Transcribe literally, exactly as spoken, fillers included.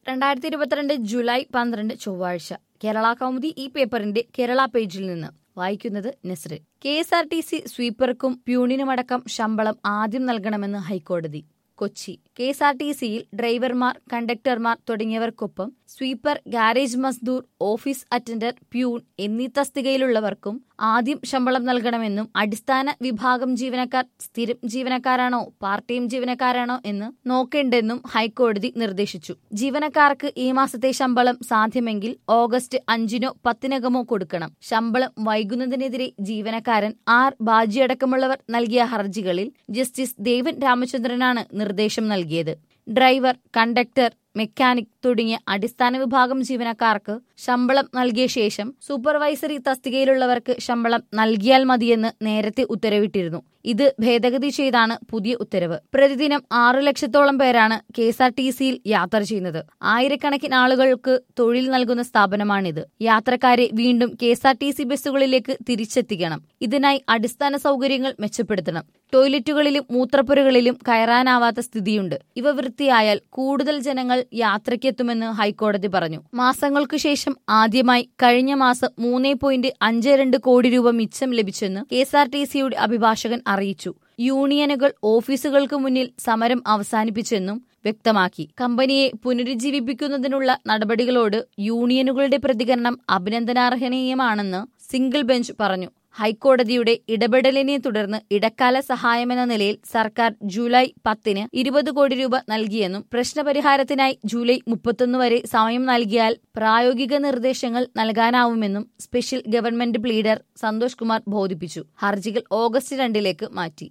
രണ്ടായിരത്തി ഇരുപത്തിരണ്ട് ജൂലൈ പന്ത്രണ്ട് ചൊവ്വാഴ്ച കേരള കൗമുദി ഈ പേപ്പറിന്റെ കേരള പേജിൽ നിന്ന് വായിക്കുന്നത് Nasrin. K S R T C സ്വീപ്പർക്കും പ്യൂണിനുമടക്കം ശമ്പളം ആദ്യം നൽകണമെന്ന് ഹൈക്കോടതി. കൊച്ചി. കെ എസ് ആർ ടി സിയിൽ ഡ്രൈവർമാർ, കണ്ടക്ടർമാർ തുടങ്ങിയവർക്കൊപ്പം സ്വീപ്പർ, ഗാരേജ് മസ്ദൂർ, ഓഫീസ് അറ്റൻഡർ, പ്യൂൺ എന്നീ തസ്തികയിലുള്ളവർക്കും ആദ്യം ശമ്പളം നൽകണമെന്നും അടിസ്ഥാന വിഭാഗം ജീവനക്കാർ സ്ഥിരം ജീവനക്കാരാണോ പാർട്ട് ടൈം ജീവനക്കാരാണോ എന്ന് നോക്കേണ്ടെന്നും ഹൈക്കോടതി നിർദ്ദേശിച്ചു. ജീവനക്കാർക്ക് ഈ മാസത്തെ ശമ്പളം സാധ്യമെങ്കിൽ ഓഗസ്റ്റ് അഞ്ചിനോ പത്തിനകമോ കൊടുക്കണം. ശമ്പളം വൈകുന്നതിനെതിരെ ജീവനക്കാരൻ ആർ ബാജിയടക്കമുള്ളവർ നൽകിയ ഹർജികളിൽ ജസ്റ്റിസ് ദേവൻ രാമചന്ദ്രനാണ് നിർദ്ദേശം നൽകിയത്. ഡ്രൈവർ, കണ്ടക്ടർ, മെക്കാനിക് തുടങ്ങിയ അടിസ്ഥാന വിഭാഗം ജീവനക്കാർക്ക് ശമ്പളം നൽകിയ ശേഷം സൂപ്പർവൈസറി തസ്തികയിലുള്ളവർക്ക് ശമ്പളം നൽകിയാൽ മതിയെന്ന് നേരത്തെ ഉത്തരവിട്ടിരുന്നു. ഇത് ഭേദഗതി ചെയ്താണ് പുതിയ ഉത്തരവ്. പ്രതിദിനം ആറു ലക്ഷത്തോളം പേരാണ് കെ എസ് ആർ ടി സിയിൽ യാത്ര ചെയ്യുന്നത്. ആയിരക്കണക്കിന് ആളുകൾക്ക് തൊഴിൽ നൽകുന്ന സ്ഥാപനമാണിത്. യാത്രക്കാരെ വീണ്ടും K S R T C ബസ്സുകളിലേക്ക് തിരിച്ചെത്തിക്കണം. ഇതിനായി അടിസ്ഥാന സൗകര്യങ്ങൾ മെച്ചപ്പെടുത്തണം. ടോയ്ലറ്റുകളിലും മൂത്രപ്പുരകളിലും കയറാനാവാത്ത സ്ഥിതിയുണ്ട്. ഇവ വൃത്തിയായാൽ കൂടുതൽ ജനങ്ങൾ യാത്രയ്ക്കെത്തുമെന്ന് ഹൈക്കോടതി പറഞ്ഞു. മാസങ്ങൾക്കു ശേഷം ആദ്യമായി കഴിഞ്ഞ മാസം മൂന്ന് പോയിന്റ് അഞ്ച് രണ്ട് കോടി രൂപ മിച്ചം ലഭിച്ചെന്ന് കെ എസ് ആർ ടി സിയുടെ അഭിഭാഷകൻ അറിയിച്ചു. യൂണിയനുകൾ ഓഫീസുകൾക്ക് മുന്നിൽ സമരം അവസാനിപ്പിച്ചെന്നും വ്യക്തമാക്കി. കമ്പനിയെ പുനരുജ്ജീവിപ്പിക്കുന്നതിനുള്ള നടപടികളോട് യൂണിയനുകളുടെ പ്രതികരണം അഭിനന്ദനാർഹനീയമാണെന്ന് സിംഗിൾ ബെഞ്ച് പറഞ്ഞു. ഹൈക്കോടതിയുടെ ഇടപെടലിനെ തുടർന്ന് ഇടക്കാല സഹായമെന്ന നിലയിൽ സർക്കാർ ജൂലൈ പത്തിന് ഇരുപത് കോടി രൂപ നൽകിയെന്നും പ്രശ്നപരിഹാരത്തിനായി ജൂലൈ മുപ്പത്തൊന്ന് വരെ സമയം നൽകിയാൽ പ്രായോഗിക നിർദ്ദേശങ്ങൾ നൽകാനാവുമെന്നും special government pleader Santhosh Kumar ബോധിപ്പിച്ചു. ഹർജികൾ ഓഗസ്റ്റ് രണ്ടിലേക്ക് മാറ്റി.